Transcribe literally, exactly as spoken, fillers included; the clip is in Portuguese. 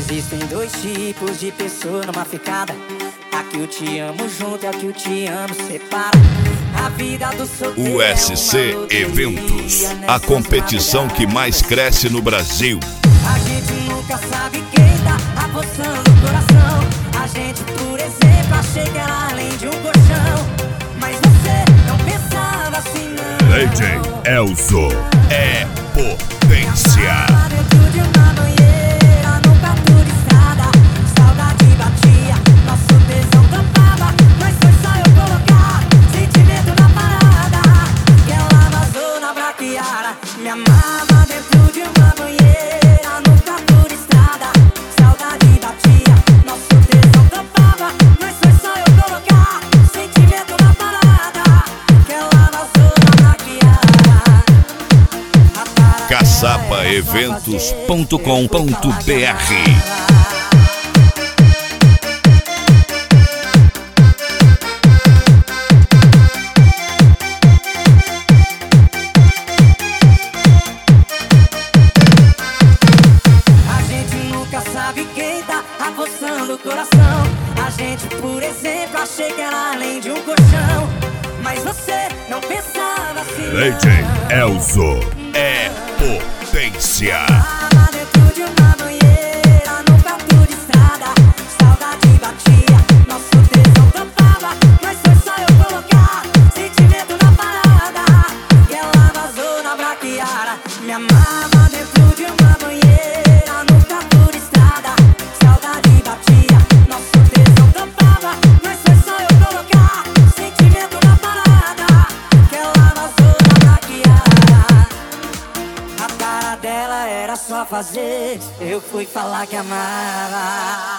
Existem dois tipos de pessoa numa ficada. A que eu te amo junto e a que eu te amo separa. A vida do solteiro U S C Eventos, a competição que mais cresce no Brasil. A gente nunca sabe quem tá apostando o coração. A gente, por exemplo, achei que era além de um colchão. Mas você não pensava assim, não. D J Elzo é potência. Dentro de uma banheira, nunca tudo estrada. Saudade batia, nosso tesão tampava. Mas foi só eu colocar sentimento na parada, que ela vazou na braquiara. Me amava dentro de uma banheira, nunca tudo estrada. Saudade batia, nosso tesão tampava. Mas foi só eu colocar sentimento na parada, que ela vazou na braquiara. caçapa eventos ponto com ponto br. A gente nunca sabe quem tá apostando o coração. A gente, por exemplo, achei que era além de um colchão. Mas você não pensava assim, D J Elzo é potência. amava dentro de uma banheira, nunca tudo estrada. Saudade batia, nosso tesão tampava. Mas foi só eu colocar sentimento na parada, que ela vazou na braquiara. Me amava dentro de uma banheira, nunca tudo estrada. Saudade batia, nosso tesão tampava. Mas foi só eu colocar sentimento na parada, que ela vazou na braquiara. A cara dela era só fazer, eu fui falar que amava.